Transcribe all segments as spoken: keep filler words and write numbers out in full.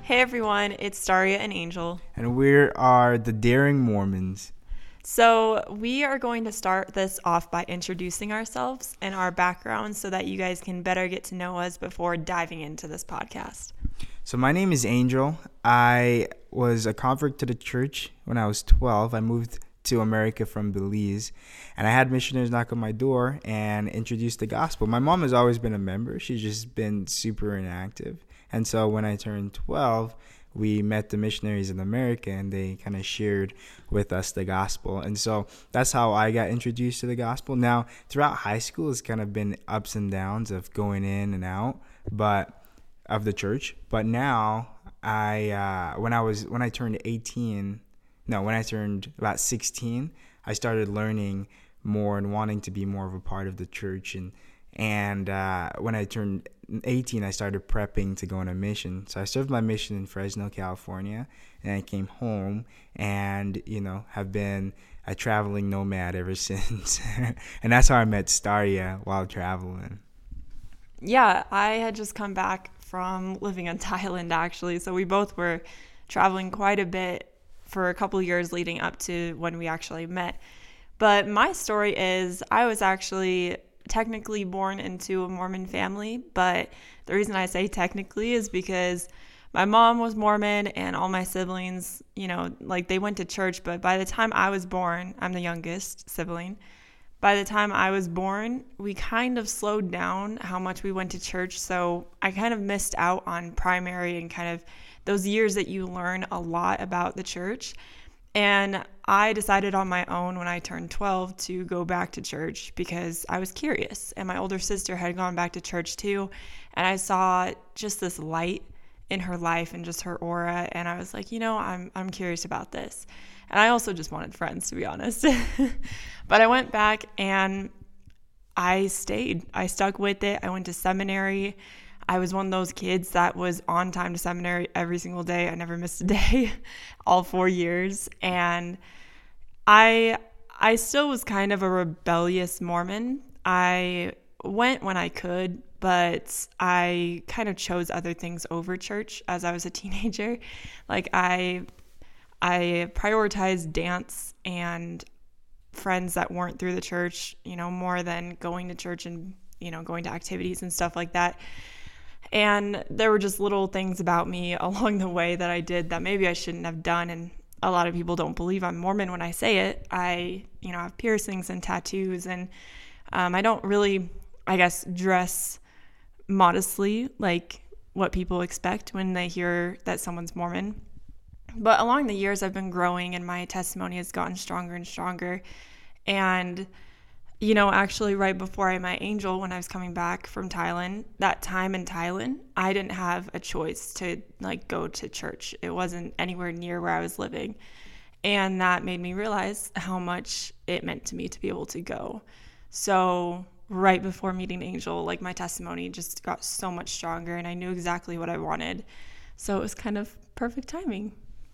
Hey everyone, it's Daria and Angel. And we are the Daring Mormons. So, we are going to start this off by introducing ourselves and our backgrounds so that you guys can better get to know us before diving into this podcast. So, my name is Angel. I was a convert to the church when I was twelve. I moved to America from Belize, and I had missionaries knock on my door and introduce the gospel. My mom has always been a member. She's just been super inactive. And so when I turned twelve, we met the missionaries in America, and they kind of shared with us the gospel. And so that's how I got introduced to the gospel. Now, throughout high school, it's kind of been ups and downs of going in and out, but of the church. But now, I uh, when I was when I turned eighteen, no, when I turned about sixteen, I started learning more and wanting to be more of a part of the church. And and uh, when I turned eighteen, I started prepping to go on a mission. So I served my mission in Fresno, California, and I came home and, you know, have been a traveling nomad ever since. And that's how I met Staria while traveling. Yeah, I had just come back from living in Thailand, actually. So we both were traveling quite a bit for a couple years leading up to when we actually met. But my story is I was actually technically born into a Mormon family, but the reason I say technically is because my mom was Mormon and all my siblings, you know, like they went to church, but by the time I was born, I'm the youngest sibling. By the time I was born, we kind of slowed down how much we went to church, so I kind of missed out on primary and kind of those years that you learn a lot about the church. And I decided on my own when I turned twelve to go back to church because I was curious. And my older sister had gone back to church too. And I saw just this light in her life and just her aura. And I was like, you know, I'm I'm curious about this. And I also just wanted friends, to be honest. But I went back and I stayed. I stuck with it. I went to seminary. I was one of those kids that was on time to seminary every single day. I never missed a day, all four years. And I I still was kind of a rebellious Mormon. I went when I could, but I kind of chose other things over church as I was a teenager. Like I I prioritized dance and friends that weren't through the church, you know, more than going to church and, you know, going to activities and stuff like that. And there were just little things about me along the way that I did that maybe I shouldn't have done. And a lot of people don't believe I'm Mormon when I say it. I, you know, have piercings and tattoos, and um, I don't really, I guess, dress modestly like what people expect when they hear that someone's Mormon. But along the years, I've been growing and my testimony has gotten stronger and stronger. And you know, actually right before I met Angel, when I was coming back from Thailand, that time in Thailand, I didn't have a choice to like go to church. It wasn't anywhere near where I was living. And that made me realize how much it meant to me to be able to go. So right before meeting Angel, like my testimony just got so much stronger and I knew exactly what I wanted. So it was kind of perfect timing.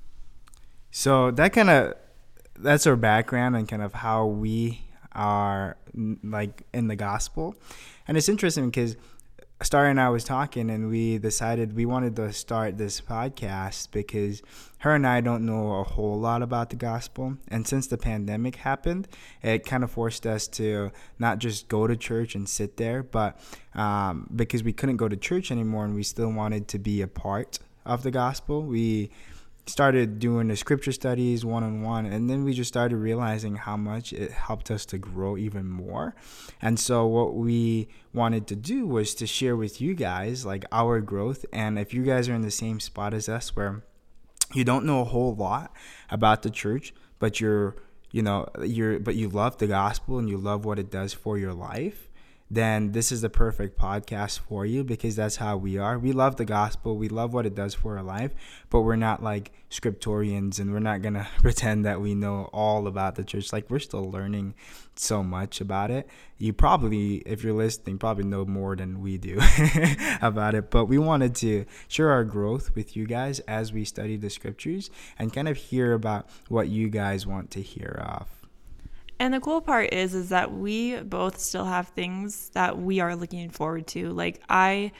So that kind of, that's our background and kind of how we are like in the gospel. And it's interesting because Star and I was talking and we decided we wanted to start this podcast because her and I don't know a whole lot about the gospel. And since the pandemic happened, it kind of forced us to not just go to church and sit there, but um, because we couldn't go to church anymore and we still wanted to be a part of the gospel, we started doing the scripture studies one-on-one, and then we just started realizing how much it helped us to grow even more. And so what we wanted to do was to share with you guys like our growth. And if you guys are in the same spot as us where you don't know a whole lot about the church, but you're you know you're but you love the gospel and you love what it does for your life, then this is the perfect podcast for you, because that's how we are. We love the gospel. We love what it does for our life, but we're not like scriptorians, and we're not going to pretend that we know all about the church. Like, we're still learning so much about it. You probably, if you're listening, probably know more than we do about it, but we wanted to share our growth with you guys as we study the scriptures and kind of hear about what you guys want to hear of. And the cool part is, is that we both still have things that we are looking forward to. Like, I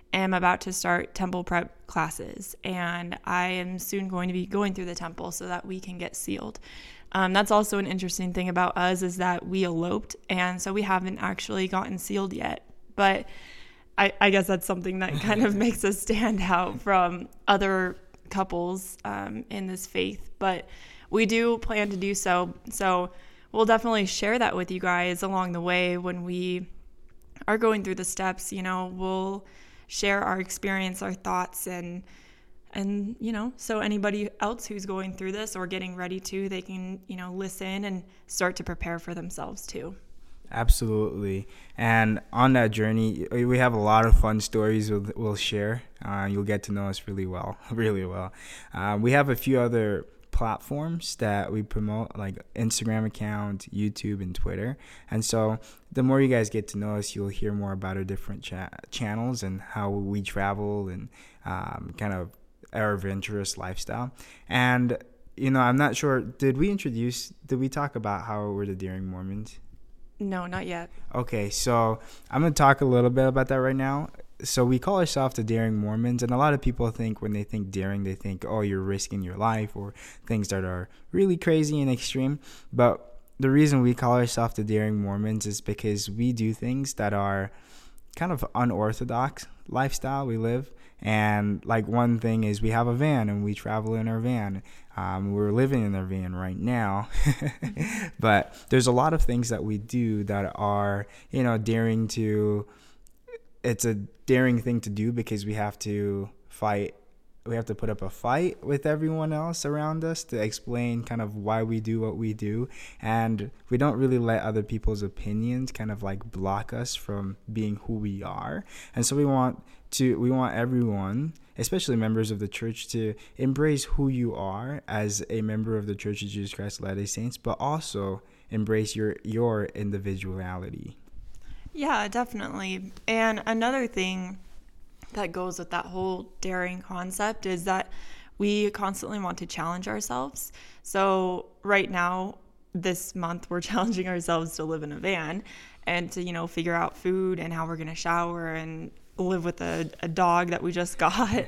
am about to start temple prep classes, and I am soon going to be going through the temple so that we can get sealed. Um, that's also an interesting thing about us, is that we eloped, and so we haven't actually gotten sealed yet. But I, I guess that's something that kind of makes us stand out from other couples um, in this faith. But we do plan to do so. So we'll definitely share that with you guys along the way when we are going through the steps. You know, we'll share our experience, our thoughts, and and you know, so anybody else who's going through this or getting ready to, they can, you know, listen and start to prepare for themselves too. Absolutely. And on that journey, we have a lot of fun stories we'll, we'll share. Uh, you'll get to know us really well, really well. Uh, we have a few other platforms that we promote, like Instagram account, YouTube, and Twitter. And so the more you guys get to know us, you'll hear more about our different cha- channels and how we travel and um, kind of our adventurous lifestyle. And, you know, I'm not sure, did we introduce, did we talk about how we're the Daring Mormons? No, not yet. Okay, so I'm going to talk a little bit about that right now. So we call ourselves the Daring Mormons, and a lot of people think when they think daring, they think, oh, you're risking your life or things that are really crazy and extreme. But the reason we call ourselves the Daring Mormons is because we do things that are kind of unorthodox lifestyle we live. And like one thing is we have a van and we travel in our van. Um, we're living in our van right now. But there's a lot of things that we do that are, you know, daring to, it's a daring thing to do because we have to fight. We have to put up a fight with everyone else around us to explain kind of why we do what we do. And we don't really let other people's opinions kind of like block us from being who we are. And so we want to, we want everyone, especially members of the church, to embrace who you are as a member of the Church of Jesus Christ of Latter-day Saints, but also embrace your, your individuality. Yeah, definitely. And another thing that goes with that whole daring concept is that we constantly want to challenge ourselves. So right now, this month, we're challenging ourselves to live in a van and to, you know, figure out food and how we're going to shower and live with a, a dog that we just got.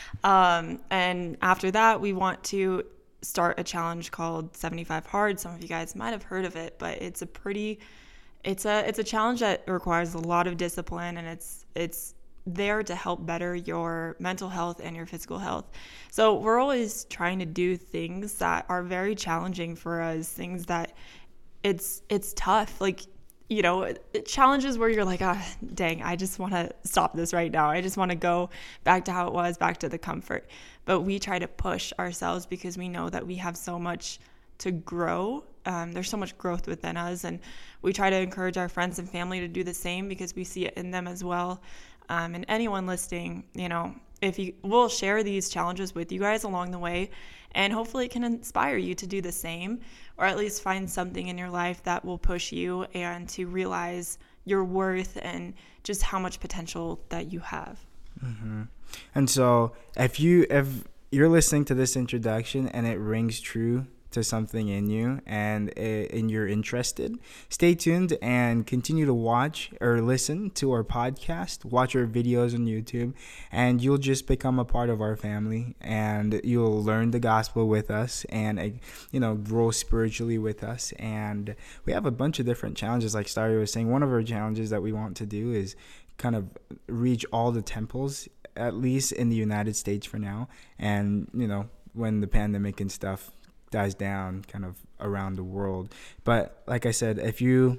Um, and after that, we want to start a challenge called seventy-five Hard. Some of you guys might have heard of it, but it's a pretty, it's a, it's a challenge that requires a lot of discipline, and it's, it's, there to help better your mental health and your physical health. So we're always trying to do things that are very challenging for us, things that it's it's tough. Like, you know, challenges where you're like, ah, dang, I just want to stop this right now. I just want to go back to how it was, back to the comfort. But we try to push ourselves because we know that we have so much to grow. Um, there's so much growth within us, and we try to encourage our friends and family to do the same because we see it in them as well. Um, and anyone listening, you know, if you, we'll share these challenges with you guys along the way, and hopefully it can inspire you to do the same, or at least find something in your life that will push you and to realize your worth and just how much potential that you have. Mm-hmm. And so if you, if you're listening to this introduction and it rings true to something in you and and you're interested, stay tuned and continue to watch or listen to our podcast, watch our videos on YouTube, and you'll just become a part of our family, and you'll learn the gospel with us and, you know, grow spiritually with us. And we have a bunch of different challenges. Like Starry was saying, one of our challenges that we want to do is kind of reach all the temples, at least in the United States for now. And, you know, when the pandemic and stuff dies down, kind of around the world. But like I said, if you,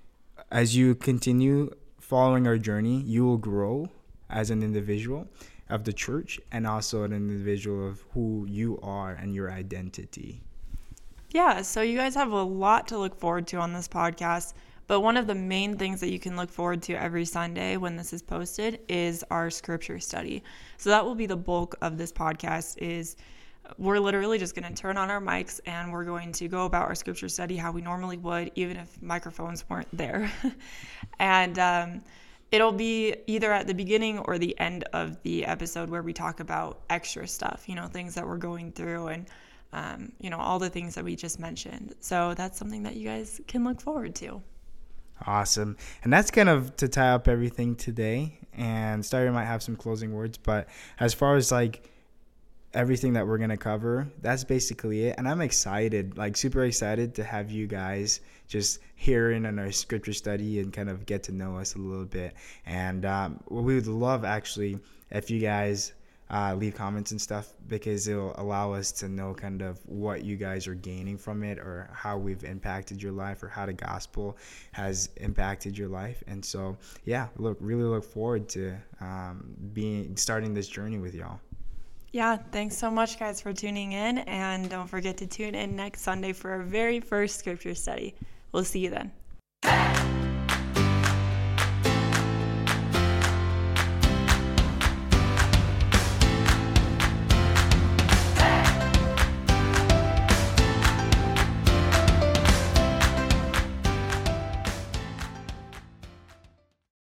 as you continue following our journey, you will grow as an individual of the church and also an individual of who you are and your identity. Yeah, so you guys have a lot to look forward to on this podcast. But one of the main things that you can look forward to every Sunday when this is posted is our scripture study. So that will be the bulk of this podcast. Is we're literally just going to turn on our mics and we're going to go about our scripture study how we normally would, even if microphones weren't there. And um, it'll be either at the beginning or the end of the episode where we talk about extra stuff, you know, things that we're going through and, um, you know, all the things that we just mentioned. So that's something that you guys can look forward to. Awesome. And that's kind of to tie up everything today. And Starry might have some closing words, but as far as like everything that we're going to cover, that's basically it. And I'm excited, like super excited to have you guys just hear in on our scripture study and kind of get to know us a little bit. And um, we would love actually if you guys uh, leave comments and stuff, because it'll allow us to know kind of what you guys are gaining from it, or how we've impacted your life, or how the gospel has impacted your life. And so, yeah, look, really look forward to um, being starting this journey with y'all. Yeah, thanks so much, guys, for tuning in. And don't forget to tune in next Sunday for our very first scripture study. We'll see you then.